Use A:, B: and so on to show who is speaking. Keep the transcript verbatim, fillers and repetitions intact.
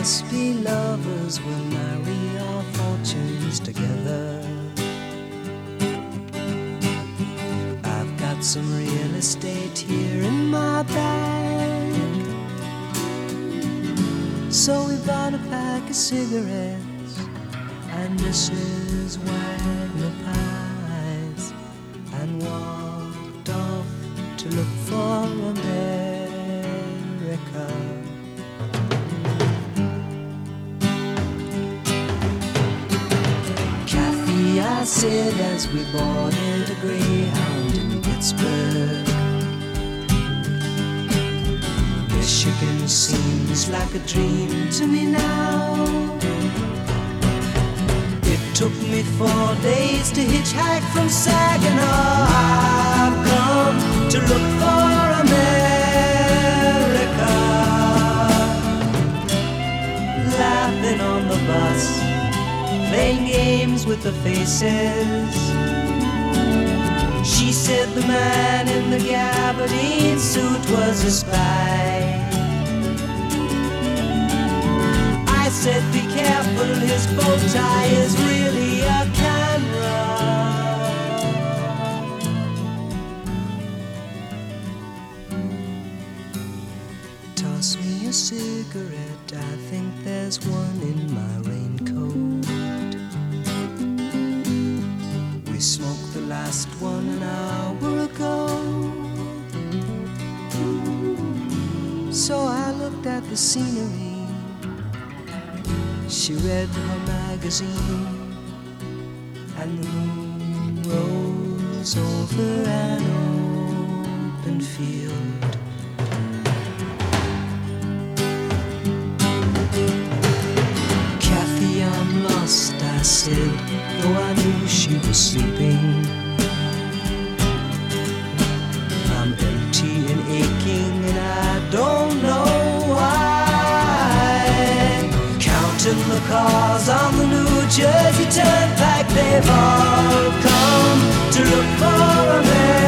A: must be lovers, we'll marry our fortunes together. I've got some real estate here in my bag, so we bought a pack of cigarettes and Missus Wagner pies and walked off to look for America. Kathy, I said as we boarded a Greyhound in Pittsburgh, Michigan seems like a dream to me now. It took me four days to hitchhike from Saginaw. I've come to look for America. Laughing on the bus, playing games with the faces. She said the man in the gabardine suit was a spy. I said be careful, his bow tie is really a camera. Toss me a cigarette, I think there's one in my raincoat. We smoked the last one an hour ago. So I looked at the scenery. She read her magazine, and the moon rose over an open field. Kathy, I'm lost, I said, though I knew she was sleeping. I'm empty and aching, and I don't know why. Counting the cars on the New Jersey Turnpike, they've all come to look for a man.